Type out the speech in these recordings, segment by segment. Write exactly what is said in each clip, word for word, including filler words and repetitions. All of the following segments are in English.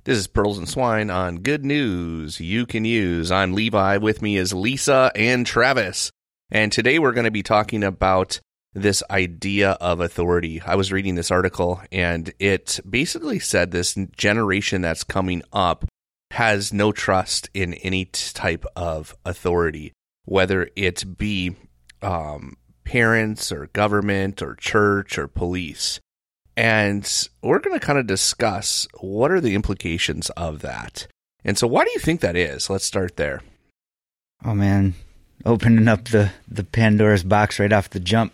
This is Pearls and Swine on Good News You Can Use. I'm Levi. With me is Lisa and Travis. And today we're going to be talking about this idea of authority. I was reading this article, and it basically said this generation that's coming up has no trust in any type of authority, whether it be um, parents or government or church or police. And we're going to kind of discuss what are the implications of that. And so why do you think that is? Let's start there. Oh, man. Opening up the, the Pandora's box right off the jump.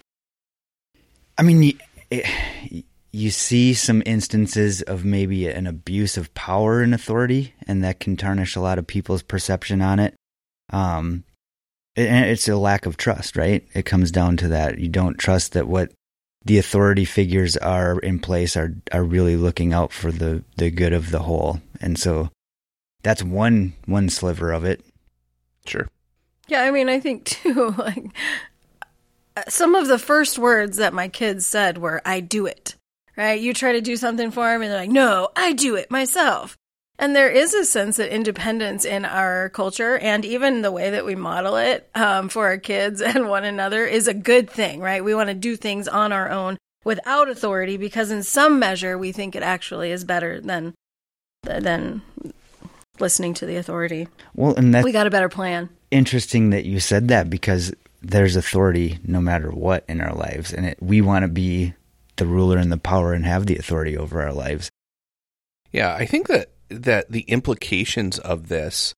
I mean, you, it, you see some instances of maybe an abuse of power and authority, and that can tarnish a lot of people's perception on it. Um, and it's a lack of trust, right? It comes down to that. You don't trust that what the authority figures are in place are are really looking out for the, the good of the whole. And so that's one one sliver of it. Sure. Yeah, I mean, I think too, like, some of the first words that my kids said were, I do it, right? You try to do something for them and they're like, no, I do it myself. And there is a sense of independence in our culture, and even the way that we model it um, for our kids and one another is a good thing, right? We want to do things on our own without authority because in some measure we think it actually is better than than listening to the authority. Well, and that's we got a better plan. Interesting that you said that, because there's authority no matter what in our lives, and it, we want to be the ruler and the power and have the authority over our lives. Yeah, I think that that the implications of this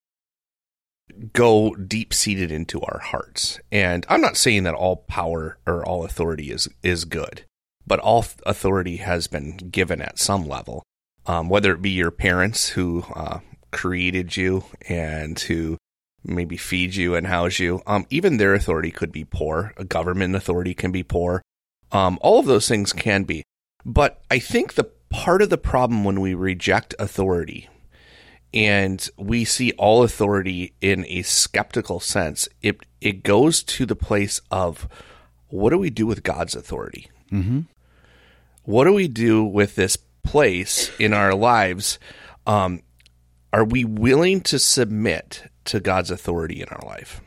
go deep-seated into our hearts. And I'm not saying that all power or all authority is, is good, but all authority has been given at some level, um, whether it be your parents who uh, created you and who maybe feed you and house you. Um, even their authority could be poor. A government authority can be poor. Um, all of those things can be. But I think the part of the problem when we reject authority and we see all authority in a skeptical sense, it it goes to the place of, what do we do with God's authority? Mm-hmm. What do we do with this place in our lives? Um, are we willing to submit to God's authority in our life?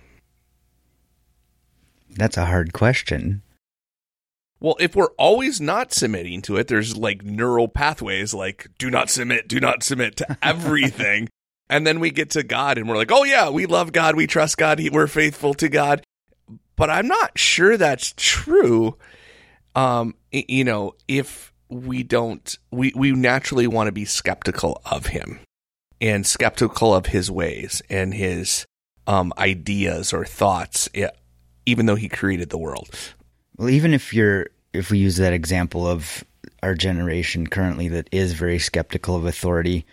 That's a hard question. Well, if we're always not submitting to it, there's like neural pathways like do not submit, do not submit to everything. And then we get to God and we're like, oh yeah, we love God, we trust God, we're faithful to God. But I'm not sure that's true. Um, you know, if we don't, we, we naturally want to be skeptical of him and skeptical of his ways and his um, ideas or thoughts, even though he created the world. Well, even if you're, if we use that example of our generation currently that is very skeptical of authority,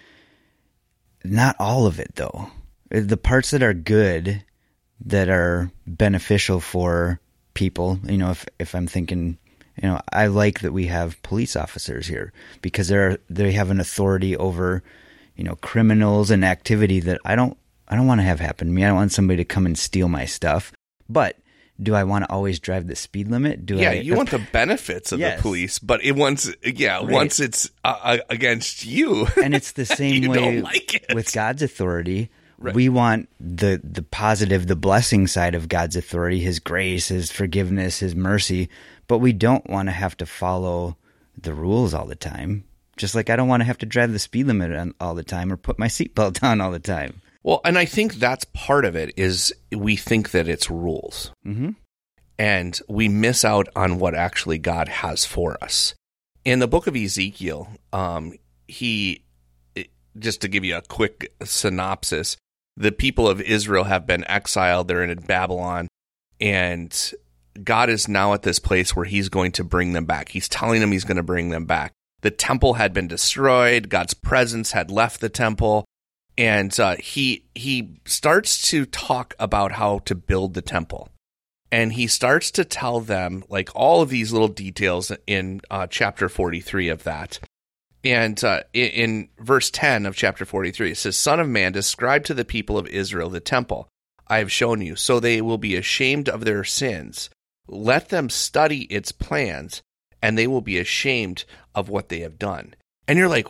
not all of it though. The parts that are good, that are beneficial for people, you know, if if I'm thinking, you know, I like that we have police officers here because they're they have an authority over, you know, criminals and activity that I don't I don't want to have happen to me. I don't want somebody to come and steal my stuff, but do I want to always drive the speed limit? Do yeah, I, you want the benefits of yes. the police, but it once, yeah, right. once it's uh, against you, and it's the same you way don't like it. With God's authority. Right. We want the the positive, the blessing side of God's authority, His grace, His forgiveness, His mercy, but we don't want to have to follow the rules all the time. Just like I don't want to have to drive the speed limit on all the time or put my seatbelt on all the time. Well, and I think that's part of it is we think that it's rules. Mm-hmm. And we miss out on what actually God has for us. In the book of Ezekiel, um, he, just to give you a quick synopsis, the people of Israel have been exiled. They're in Babylon. And God is now at this place where he's going to bring them back. He's telling them he's going to bring them back. The temple had been destroyed. God's presence had left the temple. And uh, he he starts to talk about how to build the temple. And he starts to tell them, like, all of these little details in uh, chapter forty-three of that. And uh, in, in verse ten of chapter forty-three, it says, Son of man, describe to the people of Israel the temple I have shown you, so they will be ashamed of their sins. Let them study its plans, and they will be ashamed of what they have done. And you're like,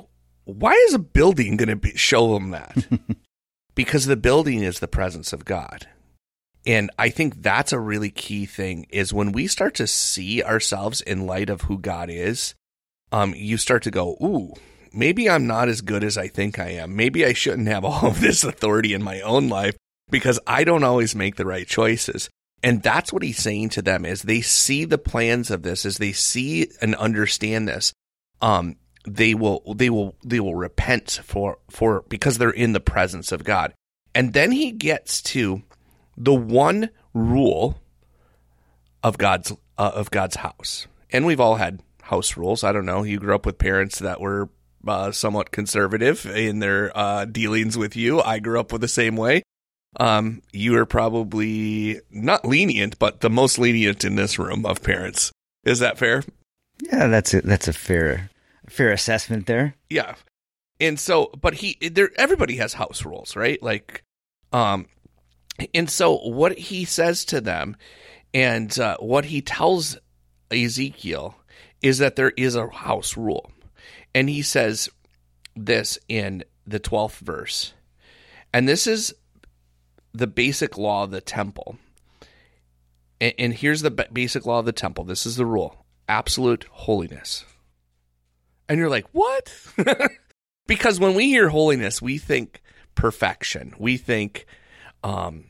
why is a building going to show them that? Because the building is the presence of God. And I think that's a really key thing, is when we start to see ourselves in light of who God is, um, you start to go, ooh, maybe I'm not as good as I think I am. Maybe I shouldn't have all of this authority in my own life because I don't always make the right choices. And that's what he's saying to them, is they see the plans of this, as they see and understand this. Um, they will, they will, they will repent for, for, because they're in the presence of God. And then he gets to the one rule of God's, uh, of God's house. And we've all had house rules. I don't know. You grew up with parents that were uh, somewhat conservative in their uh, dealings with you. I grew up with the same way. Um, you are probably not lenient, but the most lenient in this room of parents. Is that fair? Yeah, that's a, that's a fair fair assessment there. Yeah. And so, but he, there, everybody has house rules, right? Like, um, and so what he says to them, and uh, what he tells Ezekiel, is that there is a house rule. And he says this in the twelfth verse. And this is the basic law of the temple. And, and here's the basic law of the temple. This is the rule: absolute holiness. And you're like, what? Because when we hear holiness, we think perfection. We think, um,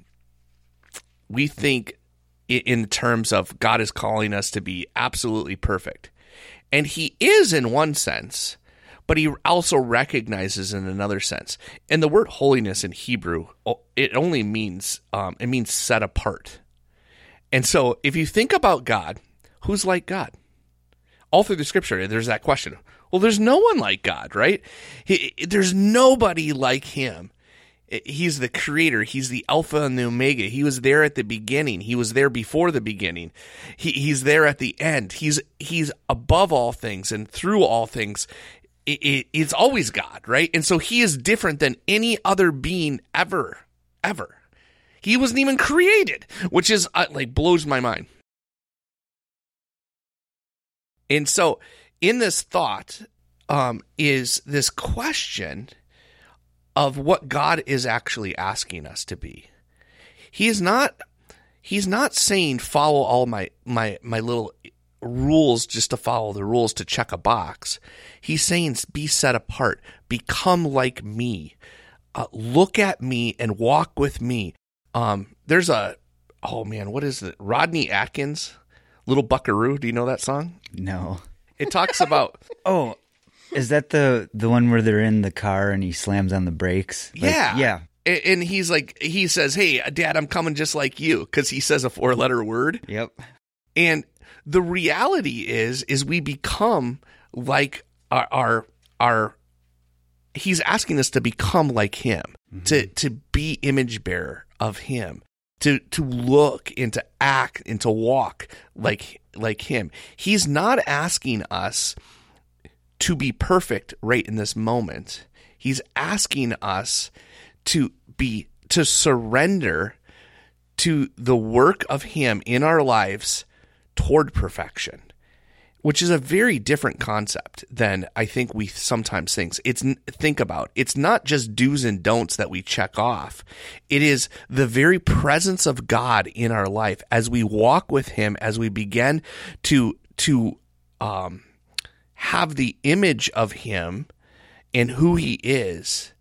we think in terms of God is calling us to be absolutely perfect. And he is in one sense, but he also recognizes in another sense. And the word holiness in Hebrew, it only means, um, it means set apart. And so if you think about God, who's like God? All through the scripture, there's that question. Well, there's no one like God, right? He, there's nobody like him. He's the creator. He's the Alpha and the Omega. He was there at the beginning. He was there before the beginning. He, he's there at the end. He's he's above all things and through all things. It, it, it's always God, right? And so he is different than any other being ever, ever. He wasn't even created, which is uh, like blows my mind. And so in this thought um, is this question of what God is actually asking us to be. He is not, he's not saying follow all my, my, my little rules just to follow the rules to check a box. He's saying be set apart, become like me, uh, look at me and walk with me. Um, there's a, oh man, what is it? Rodney Atkins, Little Buckaroo. Do you know that song? No. It talks about, oh, is that the the one where they're in the car and he slams on the brakes? Like, yeah. Yeah. And he's like, he says, hey, Dad, I'm coming just like you, because he says a four-letter word. Yep. And the reality is, is we become like our, our, our he's asking us to become like him, mm-hmm. to, to be image bearer of him, to, to look and to act and to walk like, like him. He's not asking us to be perfect right in this moment. He's asking us to be, to surrender to the work of him in our lives toward perfection, which is a very different concept than I think we sometimes think. It's, think about, it's not just do's and don'ts that we check off. It is the very presence of God in our life as we walk with him, as we begin to, to, um, have the image of him and who he is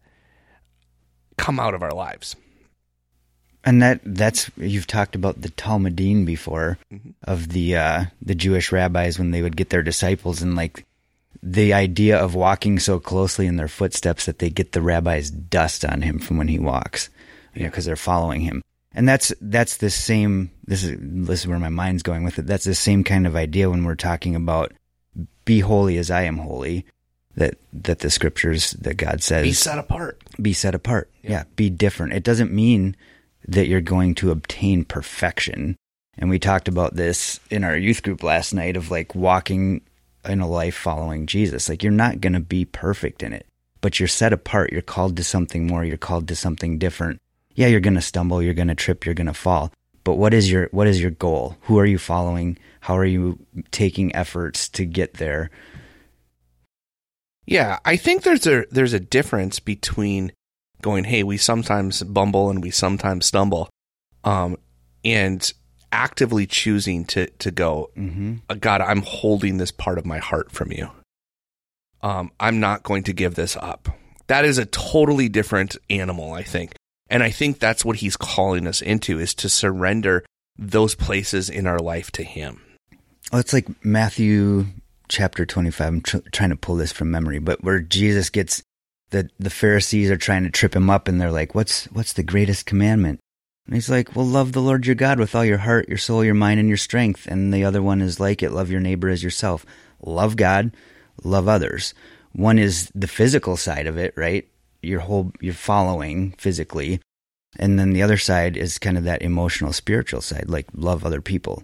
come out of our lives. And that that's you've talked about the Talmudim before, mm-hmm. of the uh, the Jewish rabbis when they would get their disciples, and like the idea of walking so closely in their footsteps that they get the rabbi's dust on him from when he walks, you know, because they're following him. And that's that's the same. This is this is where my mind's going with it. That's the same kind of idea when we're talking about be holy as I am holy, that that the scriptures that God says be set apart. Be set apart. Yeah. yeah, be different. It doesn't mean that you're going to obtain perfection. And we talked about this in our youth group last night of like walking in a life following Jesus. Like you're not going to be perfect in it, but you're set apart. You're called to something more. You're called to something different. Yeah, you're going to stumble. You're going to trip. You're going to fall. But what is your what is your goal? Who are you following? How are you taking efforts to get there? Yeah, I think there's a there's a difference between going, hey, we sometimes bumble and we sometimes stumble, um, and actively choosing to to go, Mm-hmm. God, I'm holding this part of my heart from you. Um, I'm not going to give this up. That is a totally different animal, I think. And I think that's what he's calling us into, is to surrender those places in our life to him. Oh, it's like Matthew chapter twenty-five. I'm tr- trying to pull this from memory, but where Jesus gets the the Pharisees are trying to trip him up, and they're like, "What's what's the greatest commandment?" And he's like, "Well, love the Lord your God with all your heart, your soul, your mind, and your strength." And the other one is like it: love your neighbor as yourself. Love God, love others. One is the physical side of it, right? Your whole you're following physically, and then the other side is kind of that emotional, spiritual side, like love other people.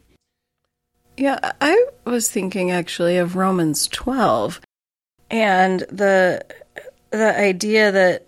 Yeah, I was thinking actually of Romans twelve and the the idea that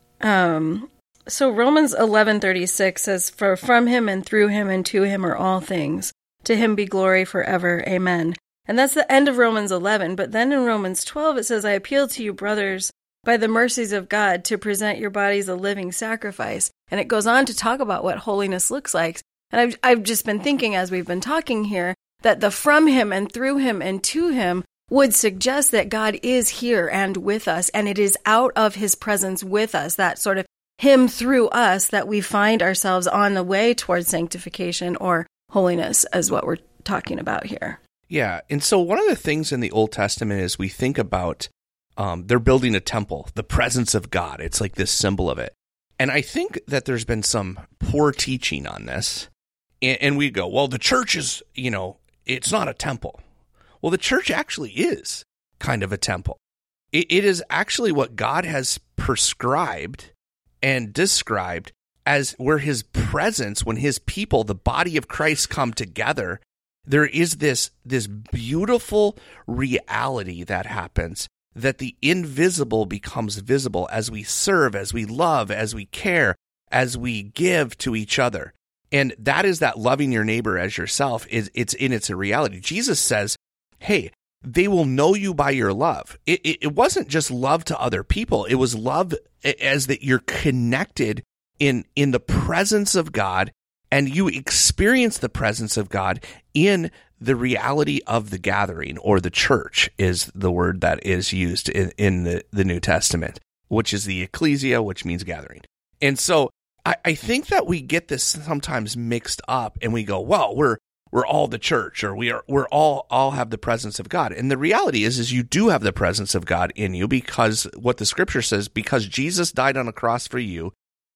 um so Romans eleven thirty-six says, "For from him and through him and to him are all things. To him be glory forever. Amen." And that's the end of Romans eleven, but then in Romans twelve it says, "I appeal to you, brothers, by the mercies of God, to present your bodies a living sacrifice." And it goes on to talk about what holiness looks like. And I've I've just been thinking as we've been talking here that the from him and through him and to him would suggest that God is here and with us, and it is out of his presence with us, that sort of him through us, that we find ourselves on the way towards sanctification or holiness, as what we're talking about here. Yeah, and so one of the things in the Old Testament is we think about um, they're building a temple, the presence of God. It's like this symbol of it. And I think that there's been some poor teaching on this, and, and we go, well, the church is, you know, it's not a temple. Well, the church actually is kind of a temple. It, it is actually what God has prescribed and described as where his presence, when his people, the body of Christ, come together, there is this, this beautiful reality that happens, that the invisible becomes visible as we serve, as we love, as we care, as we give to each other. And that is that loving your neighbor as yourself, is it's in its a reality. Jesus says, hey, they will know you by your love. It, it, it wasn't just love to other people. It was love as that you're connected in, in the presence of God, and you experience the presence of God in the reality of the gathering, or the church is the word that is used in, in the, the New Testament, which is the ecclesia, which means gathering. And so I, I think that we get this sometimes mixed up, and we go, well, we're we're all the church, or we are we're all all have the presence of God. And the reality is, is you do have the presence of God in you, because what the scripture says, because Jesus died on a cross for you,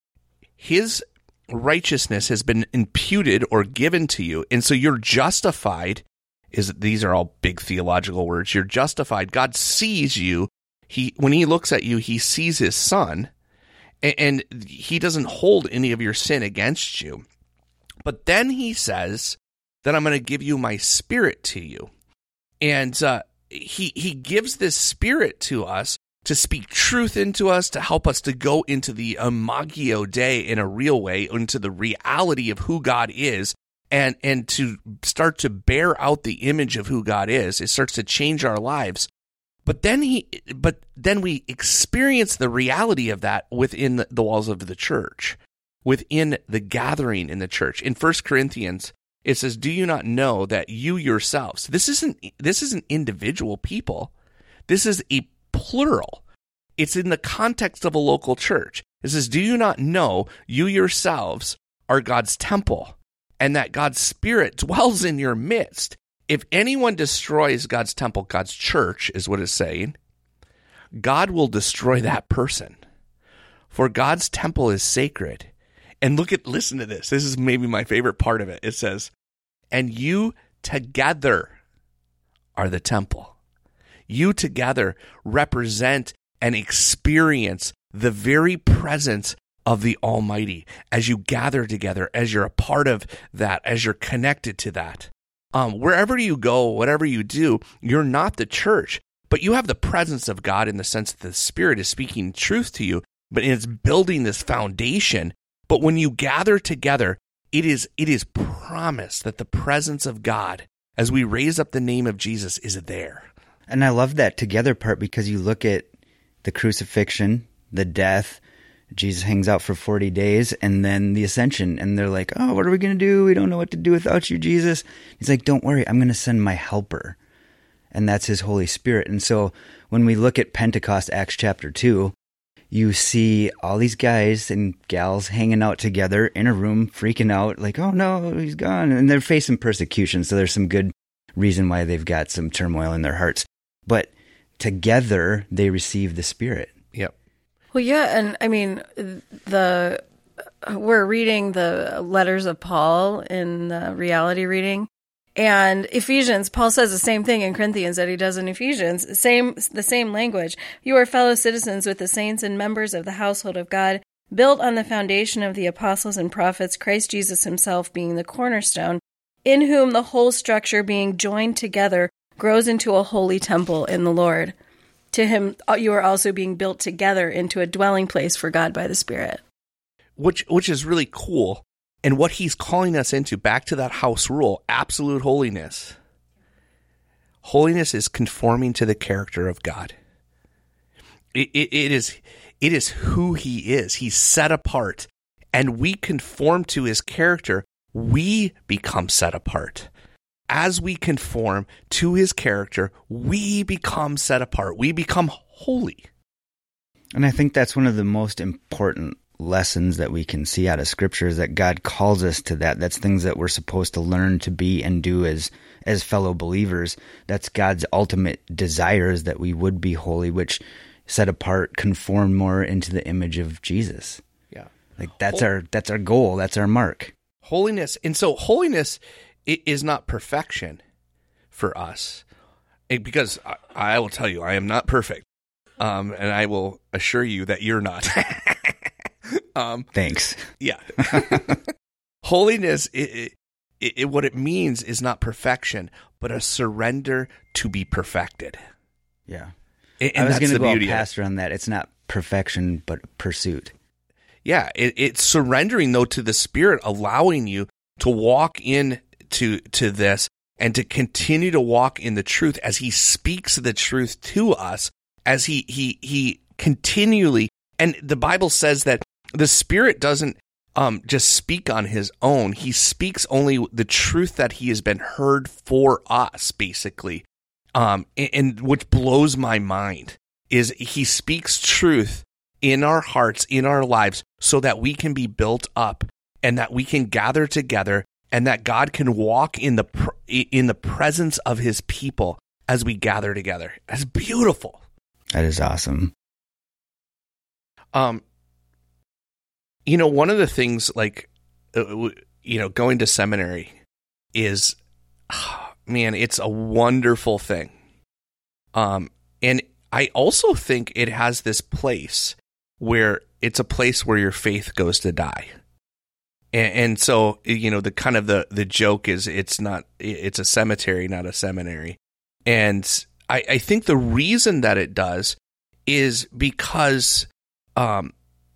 his righteousness has been imputed or given to you. And so you're justified. Is these are all big theological words. You're justified. God sees you. He when he looks at you, he sees his son, and, and he doesn't hold any of your sin against you. But then he says that I'm going to give you my spirit to you. And uh, he he gives this spirit to us to speak truth into us, to help us to go into the imago Dei in a real way, into the reality of who God is, and and to start to bear out the image of who God is. It starts to change our lives. But then he, but then we experience the reality of that within the, the walls of the church, within the gathering in the church. In First Corinthians, it says, "Do you not know that you yourselves?" This isn't this isn't individual people. This is a plural. It's in the context of a local church. It says, "Do you not know you yourselves are God's temple, and that God's Spirit dwells in your midst? If anyone destroys God's temple," God's church is what it's saying, "God will destroy that person. For God's temple is sacred." And look at, listen to this. This is maybe my favorite part of it. It says, "And you together are the temple." You together represent and experience the very presence of the Almighty as you gather together, as you're a part of that, as you're connected to that. Um, wherever you go, whatever you do, you're not the church, but you have the presence of God in the sense that the Spirit is speaking truth to you, but it's building this foundation. But when you gather together, it is it is promised that the presence of God, as we raise up the name of Jesus, is there. And I love that together part because you look at the crucifixion, the death, Jesus hangs out for forty days, and then the ascension. And they're like, oh, what are we going to do? We don't know what to do without you, Jesus. He's like, don't worry, I'm going to send my helper. And that's his Holy Spirit. And so when we look at Pentecost, Acts chapter two, you see all these guys and gals hanging out together in a room, freaking out, like, oh no, he's gone. And they're facing persecution. So there's some good reason why they've got some turmoil in their hearts. But together they receive the Spirit. Yep. Well, yeah. And I mean, the we're reading the letters of Paul in the reality reading. And Ephesians, Paul says the same thing in Corinthians that he does in Ephesians, same the same language. You are fellow citizens with the saints and members of the household of God, built on the foundation of the apostles and prophets, Christ Jesus himself being the cornerstone, in whom the whole structure being joined together grows into a holy temple in the Lord. To him you are also being built together into a dwelling place for God by the Spirit. Which which is really cool. And what he's calling us into, back to that house rule, absolute holiness. Holiness is conforming to the character of God. It, it, it is it is who he is. He's set apart. And we conform to his character, we become set apart. As we conform to his character, we become set apart. We become holy. And I think that's one of the most important lessons that we can see out of Scripture is that God calls us to that. That's things that we're supposed to learn to be and do as as fellow believers. That's God's ultimate desire, is that we would be holy, which set apart, conform more into the image of Jesus. Yeah, like that's Hol- our that's our goal. That's our mark. Holiness, and so holiness is not perfection for us, because I, I will tell you, I am not perfect, um, and I will assure you that you're not. Um, Thanks. Yeah. Holiness, it, it, it, what it means is not perfection, but a surrender to be perfected. Yeah. And, I and was going to go beauty pastor on that. It's not perfection, but pursuit. Yeah. It, it's surrendering, though, to the Spirit, allowing you to walk in to, to this and to continue to walk in the truth as he speaks the truth to us, as he, he, he continually, and the Bible says that the Spirit doesn't um, just speak on his own. He speaks only the truth that he has been heard for us, basically. Um, and, and which blows my mind is he speaks truth in our hearts, in our lives, so that we can be built up and that we can gather together and that God can walk in the pr- in the presence of his people as we gather together. That's beautiful. That is awesome. Um. You know, one of the things, like, uh, you know, going to seminary is, oh, man, it's a wonderful thing. Um, and I also think it has this place where it's a place where your faith goes to die. And, and so, you know, the kind of the, the joke is it's not, it's a cemetery, not a seminary. And I, I think the reason that it does is because, um,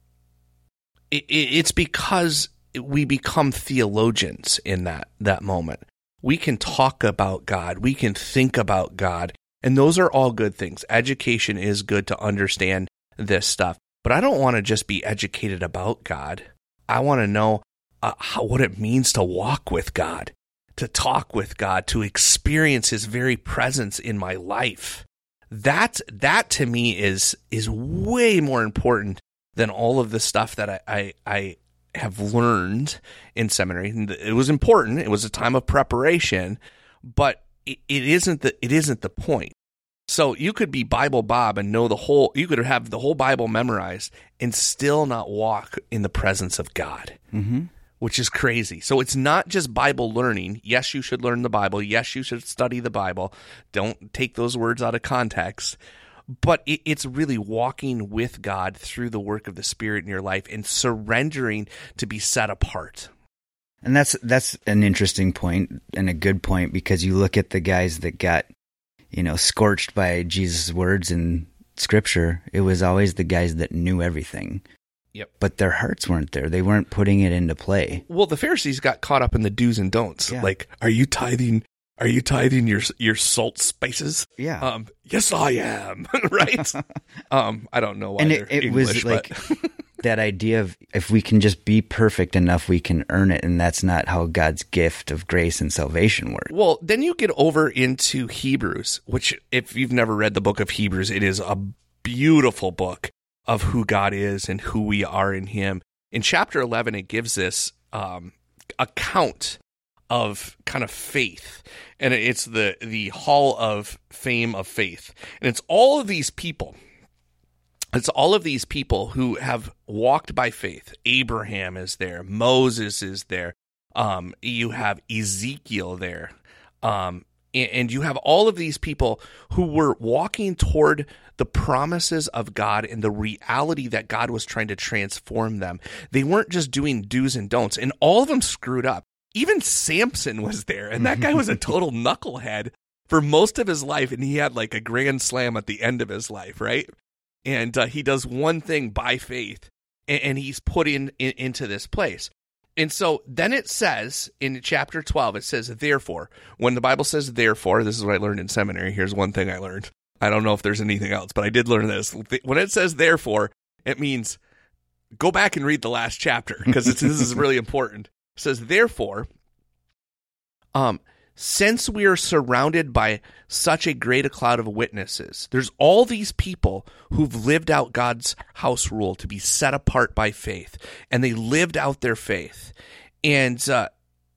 it's because we become theologians in that, that moment. We can talk about God. We can think about God. And those are all good things. Education is good to understand this stuff. But I don't want to just be educated about God. I want to know uh, how, what it means to walk with God, to talk with God, to experience his very presence in my life. That, that to me is, is way more important than all of the stuff that I, I, I have learned in seminary. It was important. It was a time of preparation, but it, it isn't the it isn't the point. So you could be Bible Bob and know the whole. You could have the whole Bible memorized and still not walk in the presence of God, mm-hmm. which is crazy. So it's not just Bible learning. Yes, you should learn the Bible. Yes, you should study the Bible. Don't take those words out of context. But it, it's really walking with God through the work of the Spirit in your life and surrendering to be set apart. And that's that's an interesting point and a good point, because you look at the guys that got, you know, scorched by Jesus' words in Scripture. It was always the guys that knew everything. Yep. But their hearts weren't there. They weren't putting it into play. Well, the Pharisees got caught up in the do's and don'ts. Yeah. Like, are you tithing are you tithing your your salt spices? Yeah. Um, yes, I am. Right. um, I don't know why and they're it, it English, was like but that idea of if we can just be perfect enough, we can earn it, and that's not how God's gift of grace and salvation works. Well, then you get over into Hebrews, which, if you've never read the book of Hebrews, it is a beautiful book of who God is and who we are in Him. In chapter eleven, it gives this um, account of kind of faith, and it's the the Hall of Fame of Faith, and it's all of these people. It's all of these people who have walked by faith. Abraham is there. Moses is there. Um, you have Ezekiel there. Um, and, and you have all of these people who were walking toward the promises of God and the reality that God was trying to transform them. They weren't just doing do's and don'ts, and all of them screwed up. Even Samson was there, and that guy was a total knucklehead for most of his life, and he had like a grand slam at the end of his life, right? And uh, he does one thing by faith, and, and he's put in, in into this place. And so then it says in chapter twelve, it says, therefore, when the Bible says therefore, this is what I learned in seminary. Here's one thing I learned. I don't know if there's anything else, but I did learn this. When it says therefore, it means go back and read the last chapter, because this is really important. It says, therefore, um, since we are surrounded by such a great a cloud of witnesses, there's all these people who've lived out God's house rule to be set apart by faith, and they lived out their faith. And uh,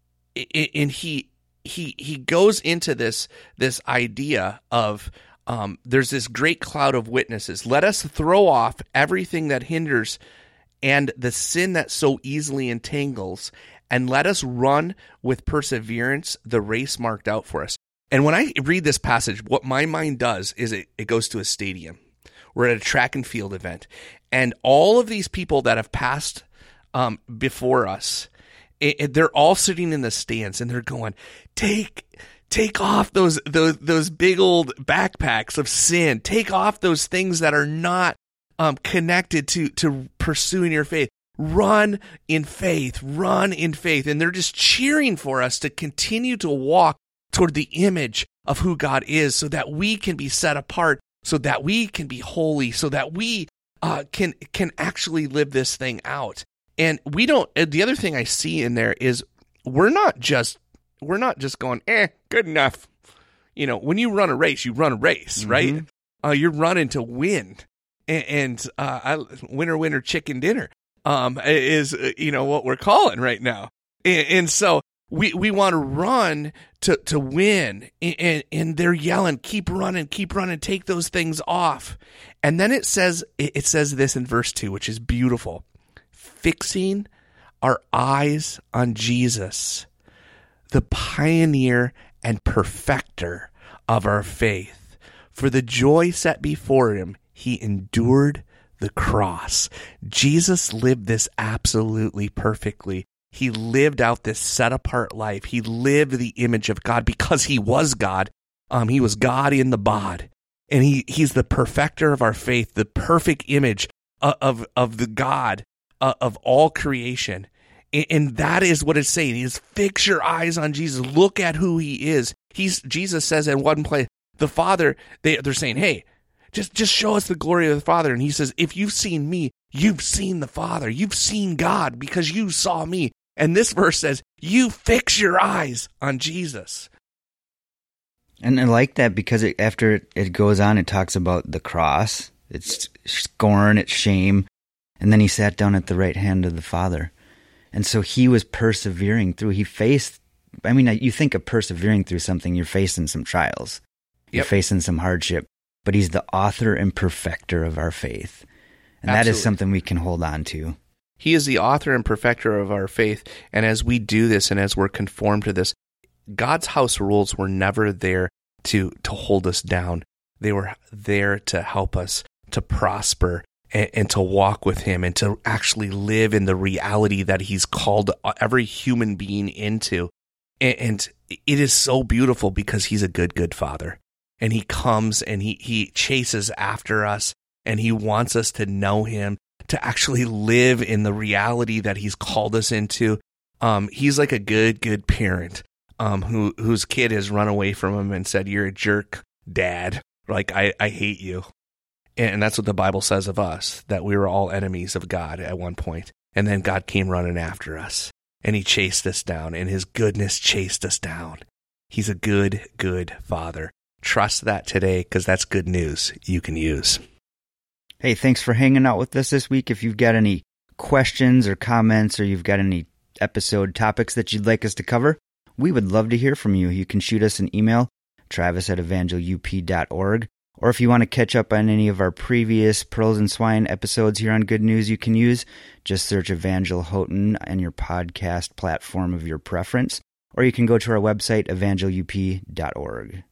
and he he he goes into this this idea of um, there's this great cloud of witnesses. Let us throw off everything that hinders and the sin that so easily entangles, and let us run with perseverance the race marked out for us. And when I read this passage, what my mind does is it, it goes to a stadium. We're at a track and field event, and all of these people that have passed um, before us, it, it, they're all sitting in the stands, and they're going, take take off those, those, those big old backpacks of sin. Take off those things that are not um, connected to, to pursuing your faith. Run in faith, run in faith. And they're just cheering for us to continue to walk toward the image of who God is, so that we can be set apart, so that we can be holy, so that we uh, can can actually live this thing out. And we don't, the other thing I see in there is we're not just, we're not just going, eh, good enough. You know, when you run a race, you run a race, mm-hmm. right? Uh, you're running to win. And, and uh, I, winner, winner, chicken dinner. Um, is, you know, what we're calling right now. And, and so we, we want to run to, to win, and, and they're yelling, keep running, keep running, take those things off. And then it says, it says this in verse two, which is beautiful. Fixing our eyes on Jesus, the pioneer and perfecter of our faith. For the joy set before him, he endured the cross. Jesus lived this absolutely perfectly. He lived out this set-apart life. He lived the image of God because he was God. Um, he was God in the bod. And he, he's the perfecter of our faith, the perfect image of, of, of the God uh, of all creation. And, and that is what it's saying. Is fix your eyes on Jesus. Look at who he is. He's Jesus says in one place, the Father, they, they're saying, hey, Just just show us the glory of the Father. And he says, if you've seen me, you've seen the Father. You've seen God because you saw me. And this verse says, you fix your eyes on Jesus. And I like that because it, after it, it goes on, it talks about the cross. It's scorn, it's shame. And then he sat down at the right hand of the Father. And so he was persevering through. He faced, I mean, you think of persevering through something, you're facing some trials. You're yep. facing some hardship. But he's the author and perfecter of our faith. And Absolutely. That is something we can hold on to. He is the author and perfecter of our faith. And as we do this and as we're conformed to this, God's house rules were never there to, to hold us down. They were there to help us to prosper and, and to walk with him and to actually live in the reality that he's called every human being into. And, and it is so beautiful because he's a good, good father. And he comes and he, he chases after us, and he wants us to know him, to actually live in the reality that he's called us into. Um, he's like a good, good parent. um, who whose kid has run away from him and said, "You're a jerk, Dad. Like, I, I hate you." And that's what the Bible says of us, that we were all enemies of God at one point. And then God came running after us, and he chased us down, and his goodness chased us down. He's a good, good Father. Trust that today, because that's good news you can use. Hey, thanks for hanging out with us this week. If you've got any questions or comments, or you've got any episode topics that you'd like us to cover, we would love to hear from you. You can shoot us an email, travis at evangel u p dot org. Or if you want to catch up on any of our previous Pearls and Swine episodes here on Good News You Can Use, just search Evangel Houghton on your podcast platform of your preference. Or you can go to our website, evangel u p dot org.